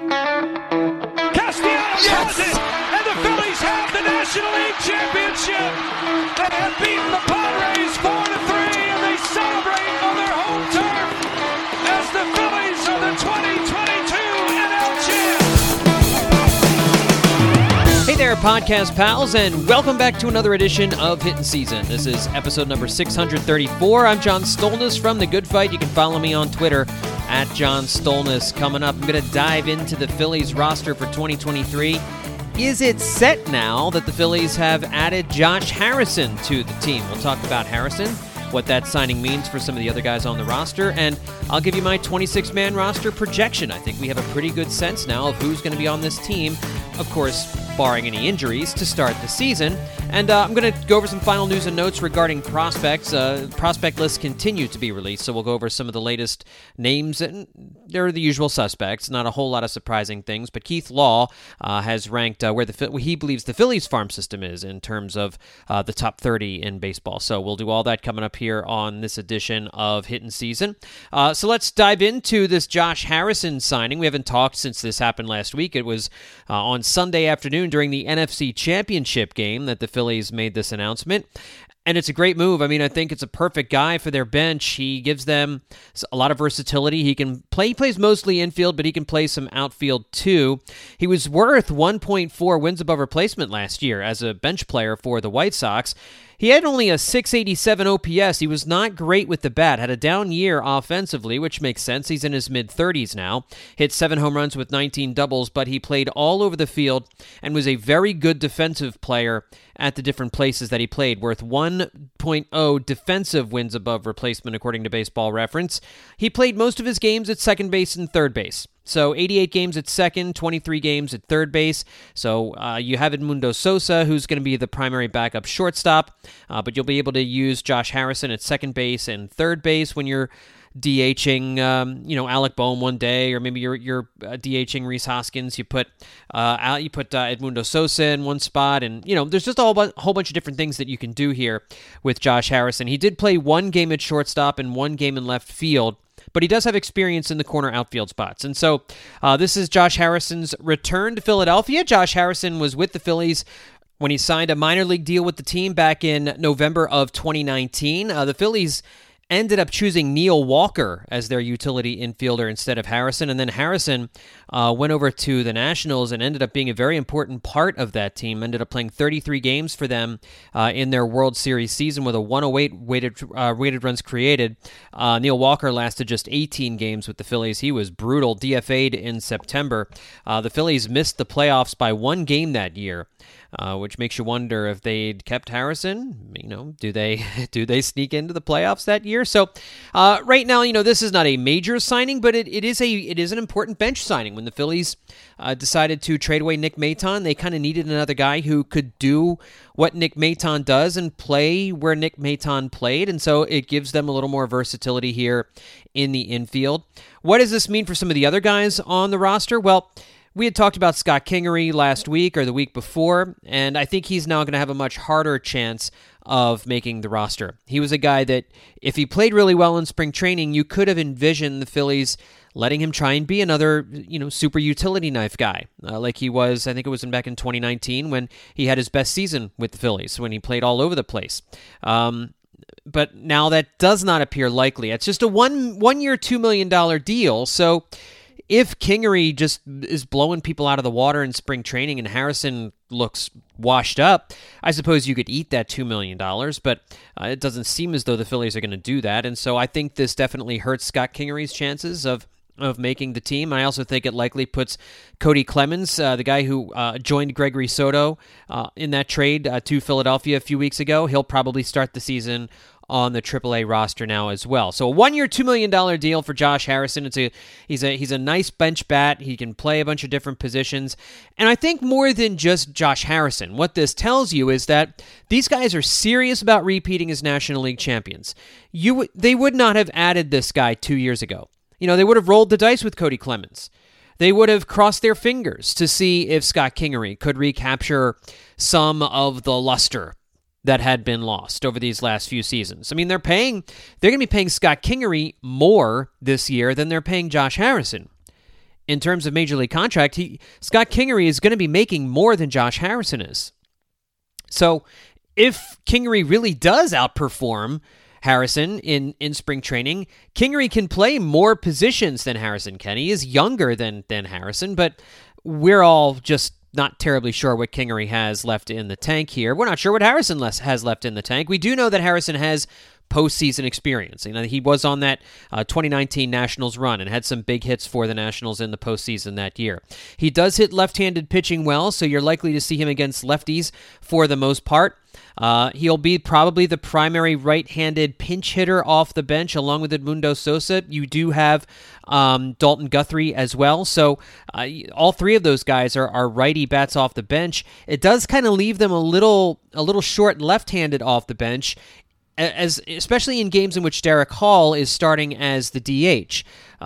Castellanos has it, and the Phillies have the National League Championship. They have beaten the Padres 4-3, and they celebrate on their home turf as the Phillies are the 2022 NL champs. Hey there, podcast pals, and welcome back to another edition of Hittin' Season. This is episode number 634. I'm John Stolnis from The Good Fight. You can follow me on Twitter at John Stolnis. Coming up, I'm going to dive into the Phillies roster for 2023. Is it set now that the Phillies have added Josh Harrison to the team? We'll talk about Harrison, what that signing means for some of the other guys on the roster, and I'll give you my 26-man roster projection. I think we have a pretty good sense now of who's going to be on this team, of course, barring any injuries, to start the season. And I'm going to go over some final news and notes regarding prospects. Prospect lists continue to be released, so we'll go over some of the latest names, and they're the usual suspects. Not a whole lot of surprising things, but Keith Law has ranked where he believes the Phillies farm system is in terms of the top 30 in baseball. So we'll do all that coming up here on this edition of Hittin' Season. So let's dive into this Josh Harrison signing. We haven't talked since this happened last week. It was on Sunday afternoon during the NFC Championship game that the Phillies made this announcement. And it's a great move. I mean, I think it's a perfect guy for their bench. He gives them a lot of versatility. He plays mostly infield, but he can play some outfield too. He was worth 1.4 wins above replacement last year as a bench player for the White Sox. He had only a 687 OPS. He was not great with the bat. Had a down year offensively, which makes sense. He's in his mid-30s now. Hit 7 home runs with 19 doubles, but he played all over the field and was a very good defensive player at the different places that he played, worth 1.0 defensive wins above replacement, according to Baseball Reference. He played most of his games at second base and third base. So 88 games at second, 23 games at third base. So you have Edmundo Sosa, who's going to be the primary backup shortstop, but you'll be able to use Josh Harrison at second base and third base when you're DHing, Alec Bohm one day, or maybe you're DHing Rhys Hoskins. You put Edmundo Sosa in one spot, and there's just a whole bunch of different things that you can do here with Josh Harrison. He did play one game at shortstop and one game in left field, but he does have experience in the corner outfield spots. And so this is Josh Harrison's return to Philadelphia. Josh Harrison was with the Phillies when he signed a minor league deal with the team back in November of 2019. The Phillies ended up choosing Neil Walker as their utility infielder instead of Harrison, and then Harrison went over to the Nationals and ended up being a very important part of that team. Ended up playing 33 games for them in their World Series season with a 108 weighted runs created. Neil Walker lasted just 18 games with the Phillies. He was brutal, DFA'd in September. The Phillies missed the playoffs by one game that year, which makes you wonder if they'd kept Harrison. Do they sneak into the playoffs that year? So right now, this is not a major signing, but it is an important bench signing. When the Phillies decided to trade away Nick Maton, they kind of needed another guy who could do what Nick Maton does and play where Nick Maton played, and so it gives them a little more versatility here in the infield. What does this mean for some of the other guys on the roster? Well, we had talked about Scott Kingery last week or the week before, and I think he's now going to have a much harder chance of making the roster. He was a guy that, if he played really well in spring training, you could have envisioned the Phillies letting him try and be another, super utility knife guy, like he was, I think it was back in 2019 when he had his best season with the Phillies, when he played all over the place. But now that does not appear likely. It's just a one-year, $2 million deal, so if Kingery just is blowing people out of the water in spring training and Harrison looks washed up, I suppose you could eat that $2 million, but it doesn't seem as though the Phillies are going to do that, and so I think this definitely hurts Scott Kingery's chances of making the team. I also think it likely puts Cody Clemens, the guy who joined Gregory Soto in that trade to Philadelphia a few weeks ago. He'll probably start the season on the AAA roster now as well. So a one-year, $2 million deal for Josh Harrison. He's a nice bench bat. He can play a bunch of different positions. And I think more than just Josh Harrison, what this tells you is that these guys are serious about repeating as National League champions. They would not have added this guy 2 years ago. They would have rolled the dice with Cody Clemens. They would have crossed their fingers to see if Scott Kingery could recapture some of the luster that had been lost over these last few seasons. I mean, they're going to be paying Scott Kingery more this year than they're paying Josh Harrison. in terms of Major League contract, Scott Kingery is going to be making more than Josh Harrison is. So if Kingery really does outperform Harrison in spring training, Kingery can play more positions than Harrison can. He is younger than Harrison, but we're all just not terribly sure what Kingery has left in the tank here. We're not sure what Harrison has left in the tank. We do know that Harrison has postseason experience. You know, he was on that 2019 Nationals run and had some big hits for the Nationals in the postseason that year. He does hit left-handed pitching well, so you're likely to see him against lefties for the most part. He'll be probably the primary right-handed pinch hitter off the bench, along with Edmundo Sosa. You do have Dalton Guthrie as well, so all three of those guys are righty bats off the bench. It does kind of leave them a little short left-handed off the bench, especially in games in which Derek Hall is starting as the DH.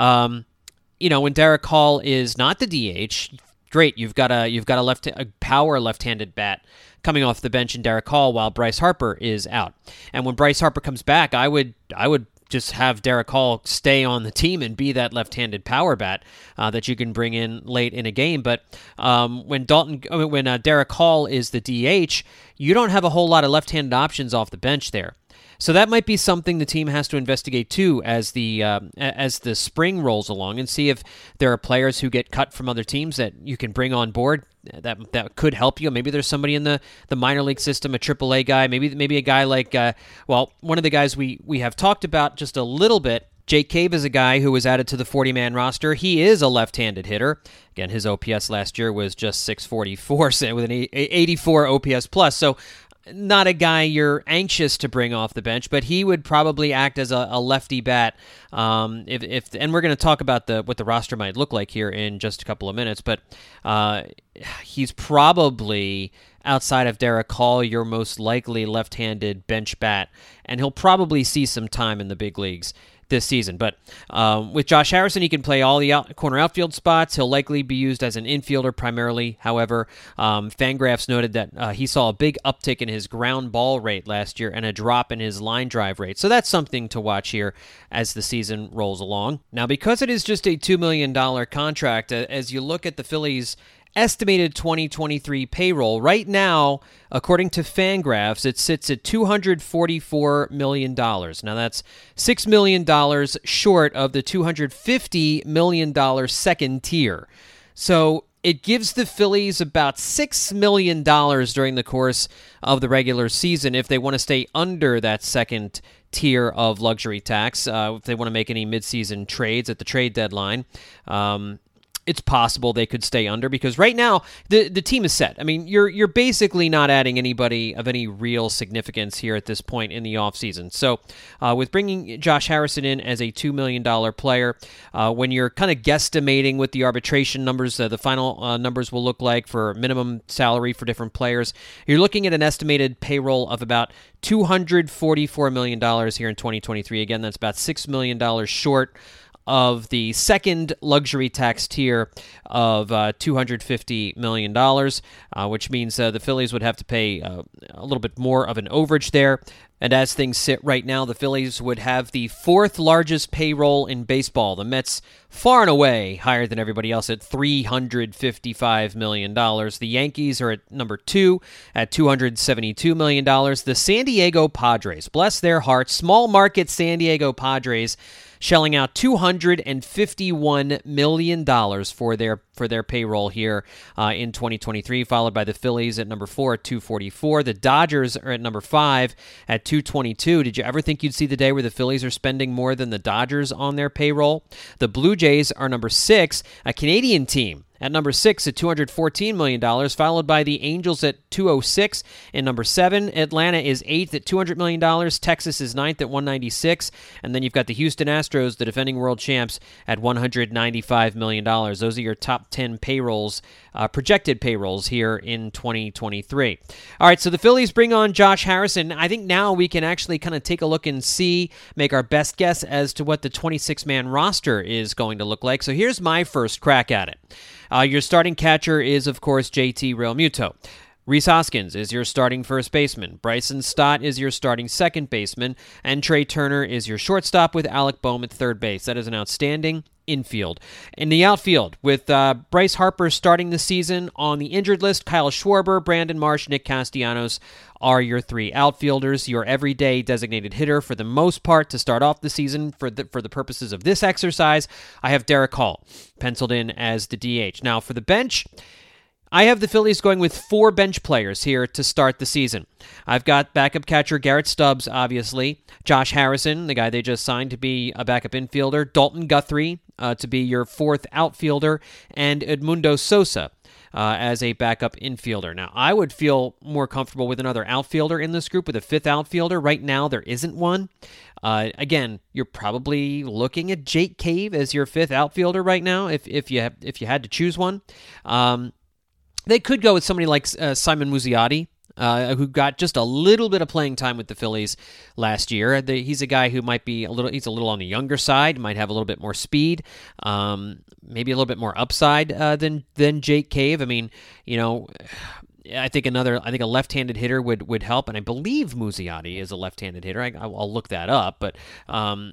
When Derek Hall is not the DH, great, you've got a power left-handed bat coming off the bench in Derek Hall while Bryce Harper is out. And when Bryce Harper comes back, I would just have Derek Hall stay on the team and be that left-handed power bat that you can bring in late in a game. But when Derek Hall is the DH, you don't have a whole lot of left-handed options off the bench there. So that might be something the team has to investigate too as the spring rolls along, and see if there are players who get cut from other teams that you can bring on board that could help you. Maybe there's somebody in the minor league system, a AAA guy, maybe a guy like one of the guys we have talked about just a little bit. Jake Cave is a guy who was added to the 40-man roster. He is a left-handed hitter. Again, his OPS last year was just 644 with an 84 OPS plus. So not a guy you're anxious to bring off the bench, but he would probably act as a lefty bat. And we're going to talk about what the roster might look like here in just a couple of minutes, but he's probably, outside of Derek Hall, your most likely left-handed bench bat, and he'll probably see some time in the big leagues this season. But with Josh Harrison, he can play all the corner outfield spots. He'll likely be used as an infielder primarily. However, Fangraphs noted that he saw a big uptick in his ground ball rate last year and a drop in his line drive rate. So that's something to watch here as the season rolls along. Now, because it is just a $2 million contract, as you look at the Phillies' estimated 2023 payroll, right now, according to Fangraphs, it sits at $244 million. Now, that's $6 million short of the $250 million second tier. So it gives the Phillies about $6 million during the course of the regular season if they want to stay under that second tier of luxury tax, if they want to make any midseason trades at the trade deadline. It's possible they could stay under, because right now the team is set. I mean, you're basically not adding anybody of any real significance here at this point in the offseason. So with bringing Josh Harrison in as a $2 million player, when you're kind of guesstimating what the arbitration numbers, the final numbers will look like for minimum salary for different players, you're looking at an estimated payroll of about $244 million here in 2023. Again, that's about $6 million short of the second luxury tax tier of $250 million, which means the Phillies would have to pay a little bit more of an overage there. And as things sit right now, the Phillies would have the fourth largest payroll in baseball. The Mets far and away higher than everybody else at $355 million. The Yankees are at number 2 at $272 million. The San Diego Padres, bless their hearts, small market San Diego Padres, shelling out $251 million for their payroll here in 2023, followed by the Phillies at number 4 at $244. The Dodgers are at number 5 at $222. Did you ever think you'd see the day where the Phillies are spending more than the Dodgers on their payroll? The Blue Jays are number 6, a Canadian team, at number 6 at $214 million, followed by the Angels at $206. And number 7, Atlanta is 8th at $200 million. Texas is 9th at $196. And then you've got the Houston Astros, the defending world champs, at $195 million. Those are your top 10 payrolls, projected payrolls here in 2023. All right, so the Phillies bring on Josh Harrison. I think now we can actually kind of take a look and make our best guess as to what the 26-man roster is going to look like. So here's my first crack at it. Your starting catcher is, of course, JT Realmuto. Rhys Hoskins is your starting first baseman. Bryson Stott is your starting second baseman. And Trey Turner is your shortstop with Alec Bohm at third base. That is an outstanding infield. In the outfield, with Bryce Harper starting the season on the injured list, Kyle Schwarber, Brandon Marsh, Nick Castellanos are your 3 outfielders. Your everyday designated hitter for the most part to start off the season for the purposes of this exercise. I have Derek Hall penciled in as the DH. Now for the bench, I have the Phillies going with 4 bench players here to start the season. I've got backup catcher Garrett Stubbs, obviously, Josh Harrison, the guy they just signed to be a backup infielder, Dalton Guthrie to be your 4th outfielder, and Edmundo Sosa as a backup infielder. Now, I would feel more comfortable with another outfielder in this group, with a 5th outfielder. Right now, there isn't one. Again, you're probably looking at Jake Cave as your 5th outfielder right now, if you had to choose one. They could go with somebody like Simon Muzziotti, who got just a little bit of playing time with the Phillies last year. He's a guy who might be he's a little on the younger side, might have a little bit more speed, maybe a little bit more upside than Jake Cave. I mean, I think a left-handed hitter would help, and I believe Muzziotti is a left-handed hitter. I'll look that up, but I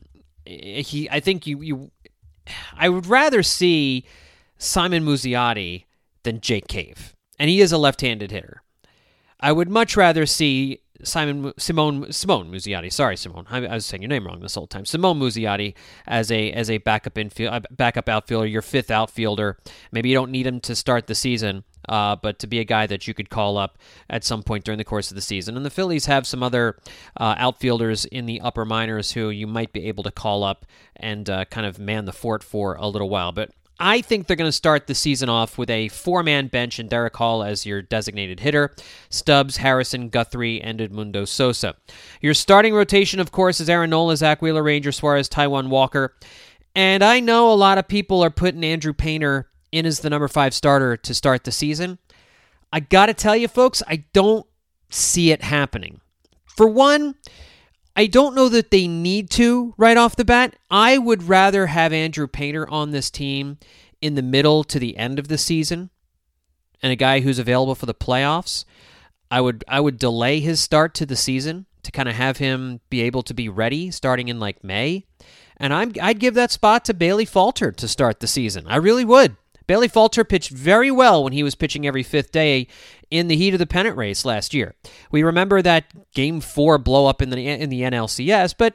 would rather see Simon Muzziotti than Jake Cave, and he is a left-handed hitter. I would much rather see Simone Muzziotti. Sorry, Simone, I was saying your name wrong this whole time. Simone Muzziotti as a backup outfielder, your 5th outfielder. Maybe you don't need him to start the season, but to be a guy that you could call up at some point during the course of the season. And the Phillies have some other outfielders in the upper minors who you might be able to call up and kind of man the fort for a little while. But I think they're going to start the season off with a 4-man bench and Derek Hall as your designated hitter, Stubbs, Harrison, Guthrie, and Edmundo Sosa. Your starting rotation, of course, is Aaron Nola, Zach Wheeler, Ranger Suarez, Taijuan Walker. And I know a lot of people are putting Andrew Painter in as the number 5 starter to start the season. I got to tell you, folks, I don't see it happening. For one, I don't know that they need to right off the bat. I would rather have Andrew Painter on this team in the middle to the end of the season and a guy who's available for the playoffs. I would delay his start to the season to kind of have him be able to be ready starting in like May. And I'd give that spot to Bailey Falter to start the season. I really would. Bailey Falter pitched very well when he was pitching every 5th day in the heat of the pennant race last year. We remember that Game 4 blow-up in the NLCS, but,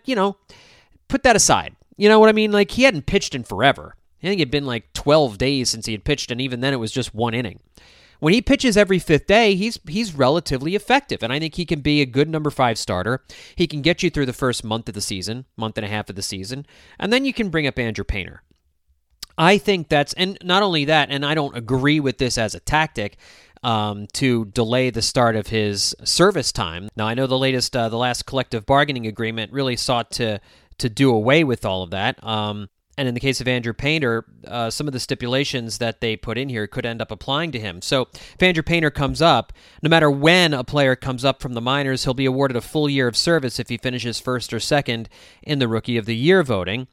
put that aside. You know what I mean? Like, he hadn't pitched in forever. I think it had been like 12 days since he had pitched, and even then it was just 1 inning. When he pitches every 5th day, he's relatively effective, and I think he can be a good number 5 starter. He can get you through the first month of the season, month and a half of the season, and then you can bring up Andrew Painter. I think and not only that, and I don't agree with this as a tactic to delay the start of his service time. Now, I know the last collective bargaining agreement really sought to do away with all of that. And in the case of Andrew Painter, some of the stipulations that they put in here could end up applying to him. So if Andrew Painter comes up, no matter when a player comes up from the minors, he'll be awarded a full year of service if he finishes 1st or 2nd in the Rookie of the Year voting.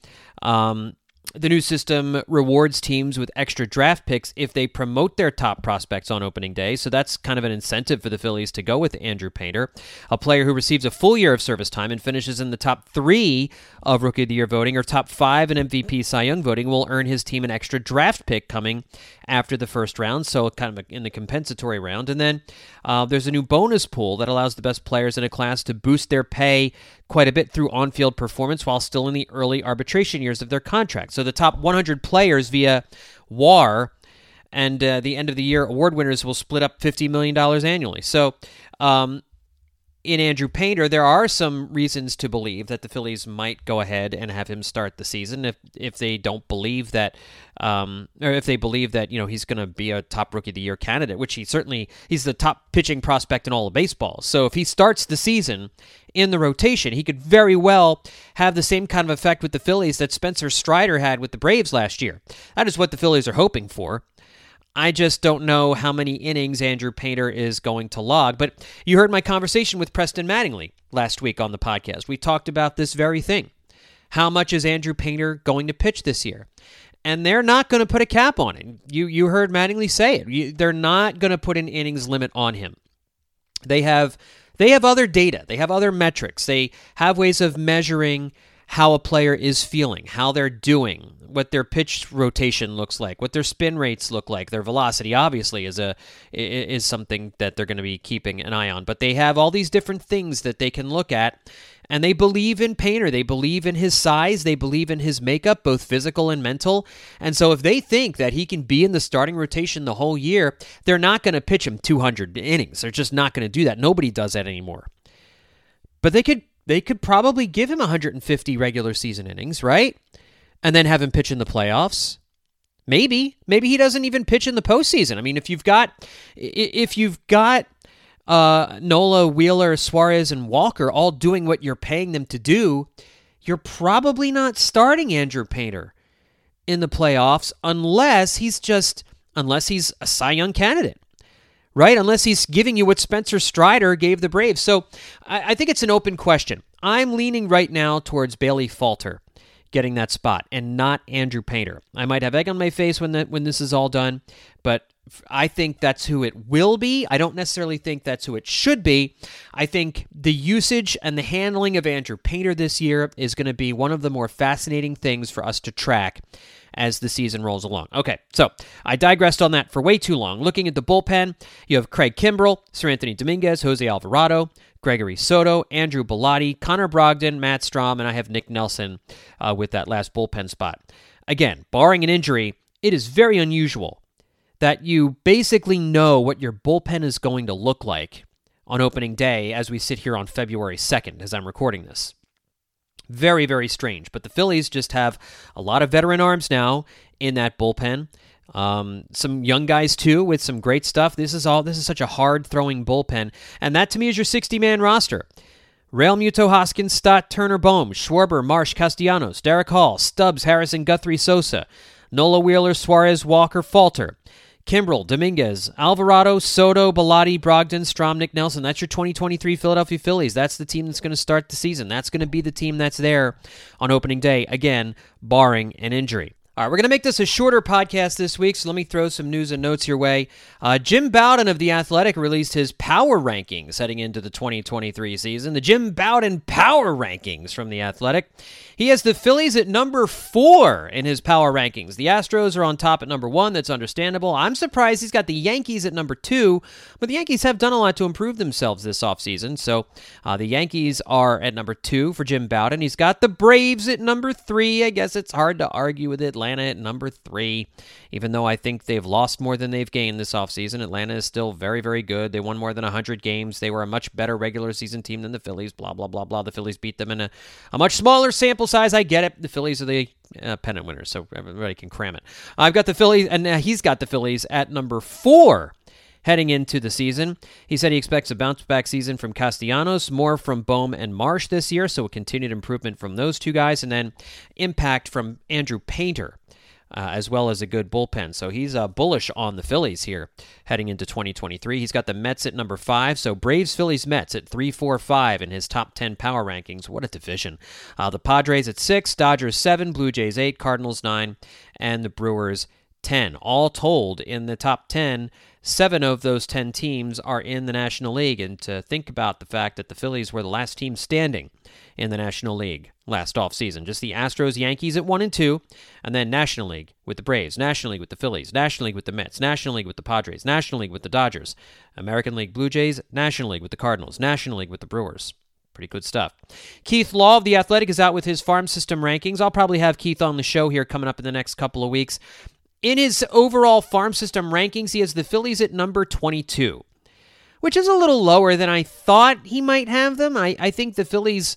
The new system rewards teams with extra draft picks if they promote their top prospects on opening day, so that's kind of an incentive for the Phillies to go with Andrew Painter. A player who receives a full year of service time and finishes in the top 3 of Rookie of the Year voting or top 5 in MVP Cy Young voting will earn his team an extra draft pick coming after the first round, so kind of in the compensatory round. And then there's a new bonus pool that allows the best players in a class to boost their pay quite a bit through on-field performance while still in the early arbitration years of their contract. So the top 100 players via WAR and the end-of-the-year award winners will split up $50 million annually. So in Andrew Painter, there are some reasons to believe that the Phillies might go ahead and have him start the season if they don't believe that, or if they believe that he's going to be a top Rookie of the Year candidate, which he's the top pitching prospect in all of baseball. So if he starts the season in the rotation, he could very well have the same kind of effect with the Phillies that Spencer Strider had with the Braves last year. That is what the Phillies are hoping for. I just don't know how many innings Andrew Painter is going to log. But you heard my conversation with Preston Mattingly last week on the podcast. We talked about this very thing. How much is Andrew Painter going to pitch this year? And they're not going to put a cap on it. You heard Mattingly say it. They're not going to put an innings limit on him. They have other data. They have other metrics. They have ways of measuring how a player is feeling, how they're doing, what their pitch rotation looks like, what their spin rates look like. Their velocity obviously is something that they're going to be keeping an eye on. But they have all these different things that they can look at, and they believe in Painter. They believe in his size. They believe in his makeup, both physical and mental. And so if they think that he can be in the starting rotation the whole year, they're not going to pitch him 200 innings. They're just not going to do that. Nobody does that anymore. But they could probably give him 150 regular season innings, right? And then have him pitch in the playoffs. Maybe he doesn't even pitch in the postseason. I mean, if you've got Nola, Wheeler, Suarez, and Walker all doing what you're paying them to do, you're probably not starting Andrew Painter in the playoffs unless he's a Cy Young candidate, right? Unless he's giving you what Spencer Strider gave the Braves. So I think it's an open question. I'm leaning right now towards Bailey Falter getting that spot and not Andrew Painter. I might have egg on my face when this is all done, but I think that's who it will be. I don't necessarily think that's who it should be. I think the usage and the handling of Andrew Painter this year is going to be one of the more fascinating things for us to track as the season rolls along. Okay, so I digressed on that for way too long. Looking at the bullpen, you have Craig Kimbrell, Sir Anthony Dominguez, Jose Alvarado, Gregory Soto, Andrew Bellotti, Connor Brogdon, Matt Strahm, and I have Nick Nelson with that last bullpen spot. Again, barring an injury, it is very unusual that you basically know what your bullpen is going to look like on opening day as we sit here on February 2nd as I'm recording this. Very, very strange. But the Phillies just have a lot of veteran arms now in that bullpen. Some young guys, too, with some great stuff. This is such a hard-throwing bullpen. And that, to me, is your 60-man roster. Real Muto, Hoskins, Stott, Turner, Bohm, Schwarber, Marsh, Castellanos, Derek Hall, Stubbs, Harrison, Guthrie, Sosa, Nola, Wheeler, Suarez, Walker, Falter, Kimbrell, Dominguez, Alvarado, Soto, Bellotti, Brogdon, Strahm, Nick Nelson. That's your 2023 Philadelphia Phillies. That's the team that's going to start the season. That's going to be the team that's there on opening day, again, barring an injury. All right, we're going to make this a shorter podcast this week, so let me throw some news and notes your way. Jim Bowden of The Athletic released his power rankings heading into the 2023 season. The Jim Bowden power rankings from The Athletic. He has the Phillies at number 4 in his power rankings. The Astros are on top at number 1. That's understandable. I'm surprised he's got the Yankees at number 2, but the Yankees have done a lot to improve themselves this offseason. So the Yankees are at number 2 for Jim Bowden. He's got the Braves at number 3. I guess it's hard to argue with Atlanta at number 3, even though I think they've lost more than they've gained this offseason. Atlanta is still very, very good. They won more than 100 games. They were a much better regular season team than the Phillies, blah, blah, blah, blah. The Phillies beat them in a much smaller sample size. I get it. The Phillies are the pennant winners, so everybody can cram it. I've got the Phillies, and he's got the Phillies at number 4 heading into the season. He said he expects a bounce-back season from Castellanos, more from Bohm and Marsh this year, so a continued improvement from those two guys, and then impact from Andrew Painter, as well as a good bullpen. So he's bullish on the Phillies here heading into 2023. He's got the Mets at number 5. So Braves, Phillies, Mets at 3, 4, 5 in his top 10 power rankings. What a division. The Padres at 6, Dodgers 7, Blue Jays 8, Cardinals 9, and the Brewers 10. All told, in the top 10, 7 of those 10 teams are in the National League. And to think about the fact that the Phillies were the last team standing in the National League last offseason. Just the Astros, Yankees at 1 and 2, and then National League with the Braves, National League with the Phillies, National League with the Mets, National League with the Padres, National League with the Dodgers, American League Blue Jays, National League with the Cardinals, National League with the Brewers. Pretty good stuff. Keith Law of The Athletic is out with his farm system rankings. I'll probably have Keith on the show here coming up in the next couple of weeks. In his overall farm system rankings, he has the Phillies at number 22, which is a little lower than I thought he might have them. I think the Phillies...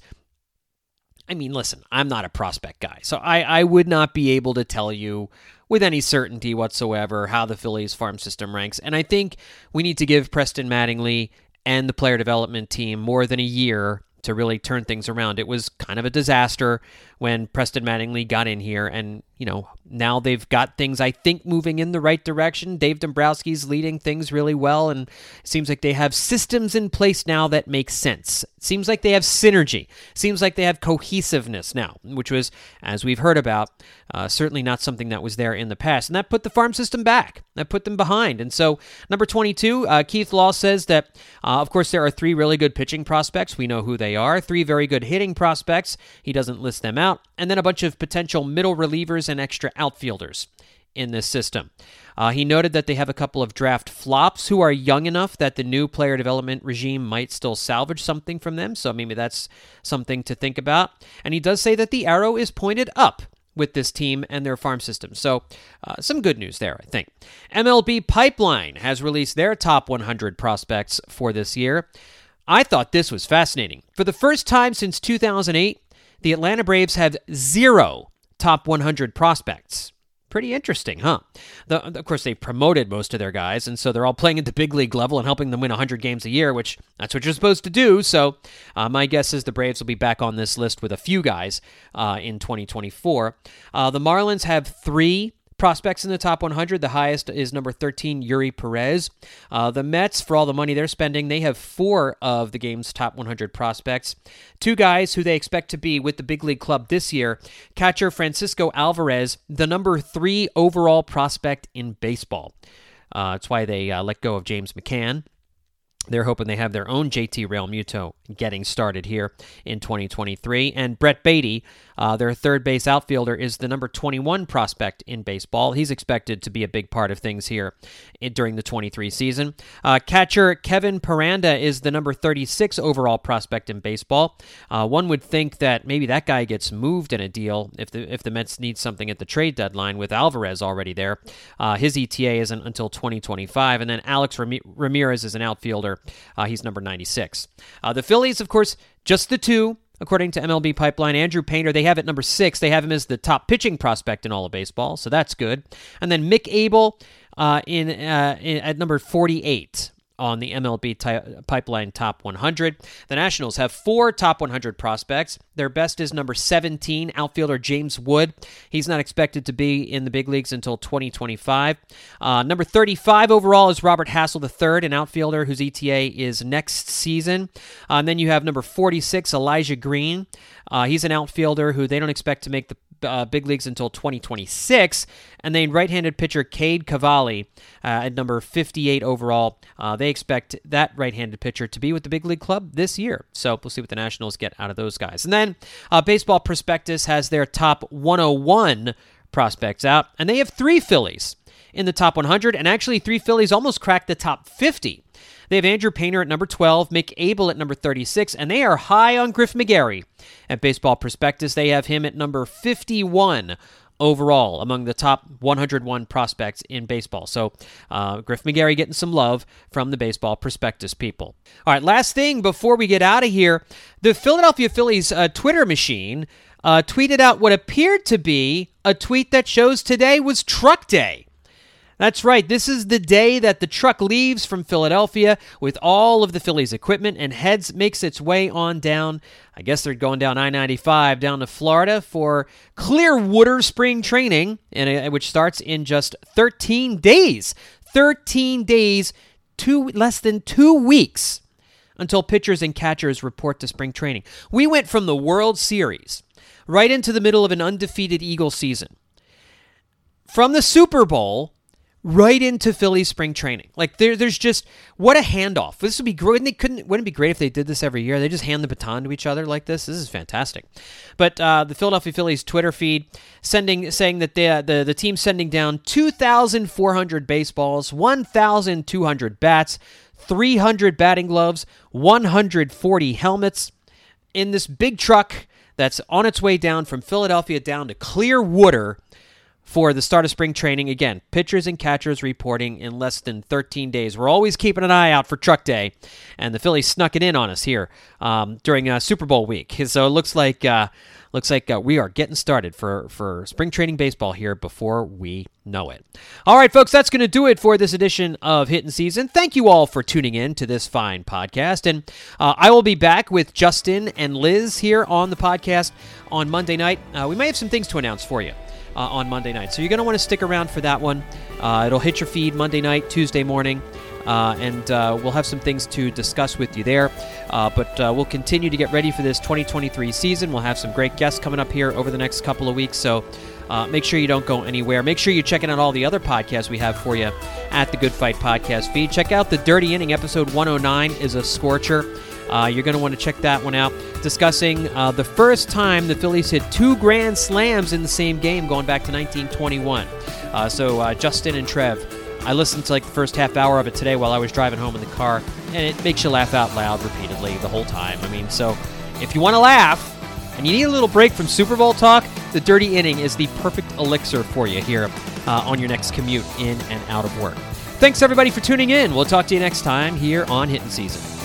I mean, listen, I'm not a prospect guy, so I would not be able to tell you with any certainty whatsoever how the Phillies farm system ranks. And I think we need to give Preston Mattingly and the player development team more than a year to really turn things around. It was kind of a disaster when Preston Mattingly got in here, and now they've got things, I think, moving in the right direction. Dave Dombrowski's leading things really well, and it seems like they have systems in place now that make sense. It seems like they have synergy. It seems like they have cohesiveness now, which was, as we've heard about, certainly not something that was there in the past. And that put the farm system back. That put them behind. And so, number 22, Keith Law says that, of course, there are 3 really good pitching prospects. We know who they are. 3 very good hitting prospects. He doesn't list them out. And then a bunch of potential middle relievers and extra outfielders in this system. He noted that they have a couple of draft flops who are young enough that the new player development regime might still salvage something from them, so maybe that's something to think about. And he does say that the arrow is pointed up with this team and their farm system. So some good news there, I think. MLB Pipeline has released their top 100 prospects for this year. I thought this was fascinating. For the first time since 2008, the Atlanta Braves have 0 top 100 prospects. Pretty interesting, huh? Of course, they've promoted most of their guys, and so they're all playing at the big league level and helping them win 100 games a year, which that's what you're supposed to do. So my guess is the Braves will be back on this list with a few guys in 2024. The Marlins have 3 prospects in the top 100. The highest is number 13, Yuri Perez. The Mets, for all the money they're spending, they have 4 of the game's top 100 prospects. 2 guys who they expect to be with the big league club this year. Catcher Francisco Alvarez, the number 3 overall prospect in baseball. That's why they let go of James McCann. They're hoping they have their own JT Realmuto getting started here in 2023. And Brett Beatty, their third base outfielder, is the number 21 prospect in baseball. He's expected to be a big part of things here during the 23 season. Catcher Kevin Paranda is the number 36 overall prospect in baseball. One would think that maybe that guy gets moved in a deal if the Mets need something at the trade deadline with Alvarez already there. His ETA isn't until 2025. And then Alex Ramirez is an outfielder. He's number 96. The Phillies, of course, just the 2, according to MLB Pipeline. Andrew Painter, they have at number 6. They have him as the top pitching prospect in all of baseball, so that's good. And then Mick Abel at number 48 on the MLB Pipeline Top 100. The Nationals have 4 top 100 prospects. Their best is number 17, outfielder James Wood. He's not expected to be in the big leagues until 2025. Number 35 overall is Robert Hassel III, an outfielder whose ETA is next season. And then you have number 46, Elijah Green. He's an outfielder who they don't expect to make the big leagues until 2026. And then right-handed pitcher Cade Cavalli at number 58 overall. They expect that right-handed pitcher to be with the big league club this year. So we'll see what the Nationals get out of those guys. And then Baseball Prospectus has their top 101 prospects out, and they have 3 Phillies in the top 100, and actually 3 Phillies almost cracked the top 50. They have Andrew Painter at number 12, Mick Abel at number 36, and they are high on Griff McGarry. At Baseball Prospectus, they have him at number 51 overall among the top 101 prospects in baseball. So Griff McGarry getting some love from the Baseball Prospectus people. All right, last thing before we get out of here, the Philadelphia Phillies Twitter machine tweeted out what appeared to be a tweet that shows today was Truck Day. That's right. This is the day that the truck leaves from Philadelphia with all of the Phillies equipment and makes its way on down. I guess they're going down I-95 down to Florida for Clearwater spring training, which starts in just 13 days. 13 days, less than 2 weeks until pitchers and catchers report to spring training. We went from the World Series right into the middle of an undefeated Eagles season. From the Super Bowl right into Philly spring training. Like there's just, what a handoff. This would be great. Wouldn't it be great if they did this every year? They just hand the baton to each other like this. This is fantastic. But the Philadelphia Phillies Twitter feed saying that the team's sending down 2,400 baseballs, 1,200 bats, 300 batting gloves, 140 helmets in this big truck that's on its way down from Philadelphia down to Clearwater for the start of spring training. Again, pitchers and catchers reporting in less than 13 days. We're always keeping an eye out for Truck Day, and the Phillies snuck it in on us here during Super Bowl week. So it looks like we are getting started for spring training baseball here before we know it. All right, folks, that's going to do it for this edition of Hittin' Season. Thank you all for tuning in to this fine podcast, and I will be back with Justin and Liz here on the podcast on Monday night. We may have some things to announce for you. on Monday night. So you're going to want to stick around for that one. It'll hit your feed Monday night, Tuesday morning, and we'll have some things to discuss with you there. But we'll continue to get ready for this 2023 season. We'll have some great guests coming up here over the next couple of weeks, so make sure you don't go anywhere. Make sure you're checking out all the other podcasts we have for you at the Good Fight podcast feed. Check out the Dirty Inning, episode 109 is a scorcher. You're going to want to check that one out, discussing the first time the Phillies hit 2 grand slams in the same game going back to 1921. So Justin and Trev, I listened to like the first half hour of it today while I was driving home in the car, and it makes you laugh out loud repeatedly the whole time. I mean, so if you want to laugh and you need a little break from Super Bowl talk, the Dirty Inning is the perfect elixir for you here on your next commute in and out of work. Thanks, everybody, for tuning in. We'll talk to you next time here on Hittin' Season.